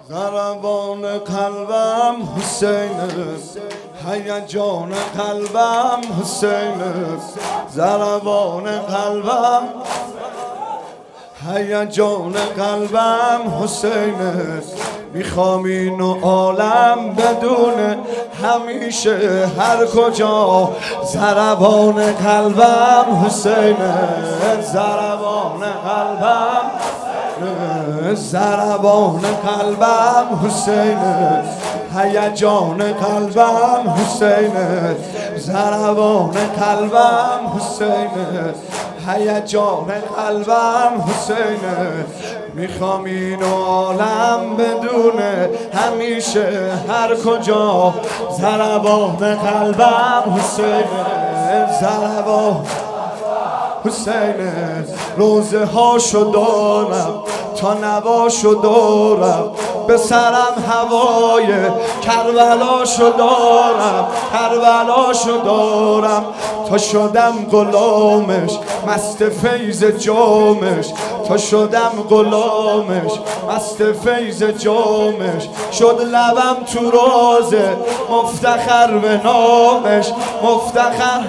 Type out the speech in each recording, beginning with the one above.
ضربان قلبم حسینه، هیجان قلبم حسینه، ضربان قلبم هیجان قلبم حسینه. میخوام اینو عالم بدونه همیشه هر کجا، ضربان قلبم حسینه، ضربان قلبم، ضربان قلبم حسینه، هیجان قلبم حسینه، ضربان قلبم حسینه، هیجان قلبم حسینه. میخوام اینو عالم بدونه همیشه هر کجا، ضربان قلبم حسینه، ضربان حسینه. روزه هاشو دارم تا نواشو دارم، به سرم هوای کربلاشو دارم، کربلاشو دارم تا شدم غلامش، مست فیض جامش، تا شدم غلامش، مست فیض جامش. شد لبم تو رازه مفتخر به نامش، مفتخر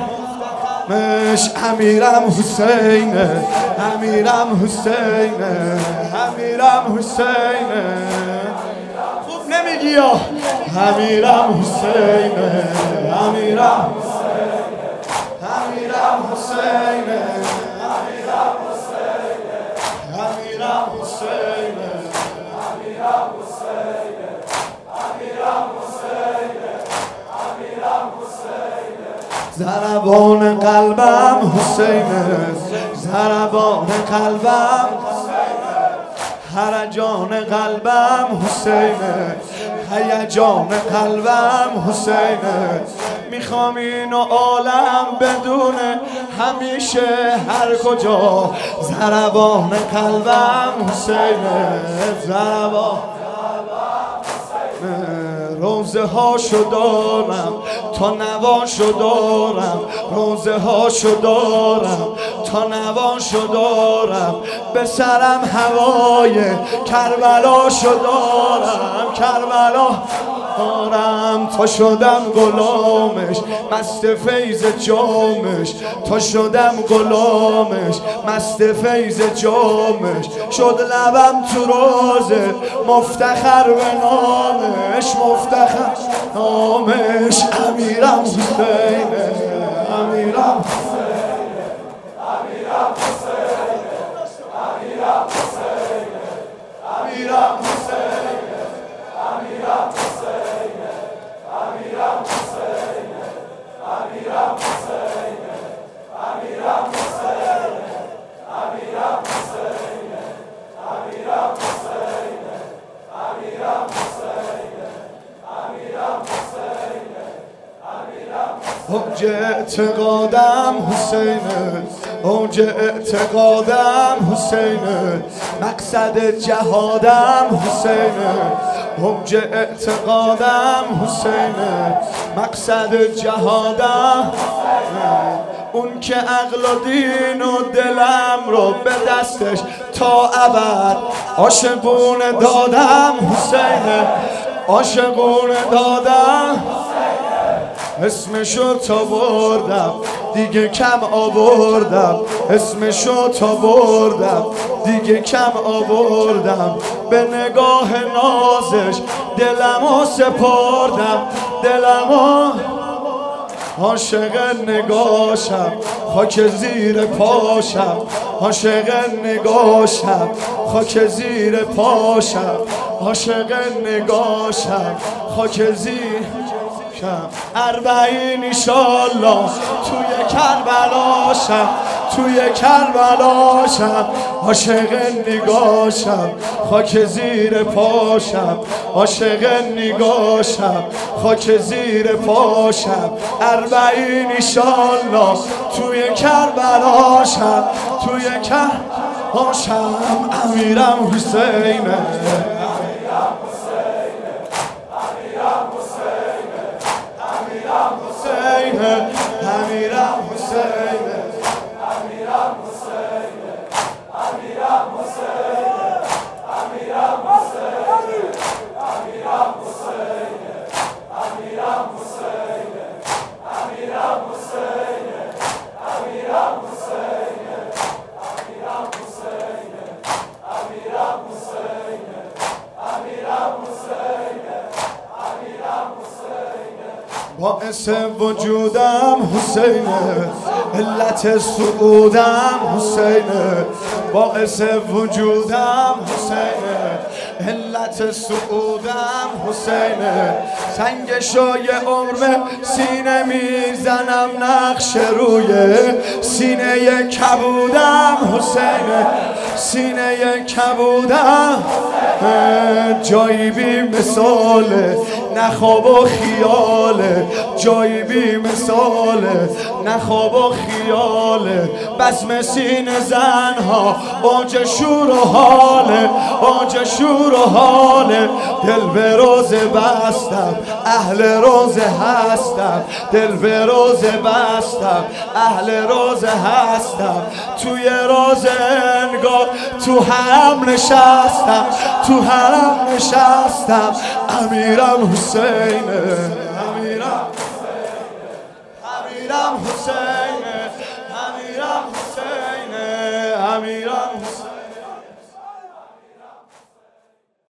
امیرم حسینه، امیرم حسینه، امیرم حسینه. خوب نمیگی یا امیرم حسینه، امیرم حسینه، امیرم حسینه، امیرم حسینه، امیرم حسینه، امیرم حسینه، امیرم حسینه، امیرم حسینه. ضربان قلبم حسینه، ضربان قلبم، هیجان قلبم حسینه، هیجان قلبم حسینه. میخوام اینو عالم بدونه همیشه هر کجا، ضربان قلبم حسینه، ضربان روزه هاشو دارم تا نواشو دارم، روزه هاشو دارم تا نواشو دارم، به سرم هوای کربلاشو دارم، کربلا دارم تا شدم غلامش، مست فیض جامش، تا شدم غلامش، مست فیض جامش. شد لبم تو رازه مفتخر به نامش، مفتخر نامش. امیرم حسینه، امیرم حسینه، امیرم حسینه، امیرم حسینه، امیرم حسینه، امیرم حسینه، امیرم حسینه، امیرم حسینه، امیرم حسینه، امیرم حسینه، امیرم حسینه، امیرم حسینه، امیرم حسینه، امیرم اوج اعتقادم حسینه، اوج اعتقادم حسینه، مقصد جهادم حسینه، اوج اعتقادم حسینه، مقصد جهادم. اون که عقل و دین و دلم رو به دستش تا ابد عاشقونه دادم حسینه، عاشقونه دادم. اسمشو تا بردم دیگه کم آوردم، اسمشو تا بردم دیگه کم آوردم، به نگاه نازش دلمو سپردم، دلمو عاشق نگاشم، خاک زیر پاشم، عاشق نگاشم، خاک زیر پاشم، عاشق نگاشم، خاک زیر اربعین ایشالله توی کربلاشم، توی کربلاشم، عاشق نگاشم، خاک زیر پاشم، عاشق نگاشم، خاک زیر پاشم. اربعین ایشالله توی کربلاشم، توی کربلاشم. امیرم حسینه، امیرم حسینه، امیرم حسینه، امیرم حسینه، امیرم حسینه، باعث وجودم حسینه، علت سعودم حسینه، باعث وجودم حسینه، علت سعودم حسینه. سنگ شای عمر سینه میزنم، نقش روی سینه کبودم حسینه، سینه کبودم. جایی بی مثاله، نه خواب و خیاله، جایی بی مثاله، نه خواب و خیاله. بزم سینه زنها اوج شور و حاله، اوج شور و حاله. دل به روزه بستم، اهل روزه هستم، دل به روزه بستم، اهل روزه هستم. توی روزه انگار تو هم نشستم، تو هم نشستم. امیرم حسینه، امیرم امیرم حسینه، امیرم حسینه، امیرم حسینه.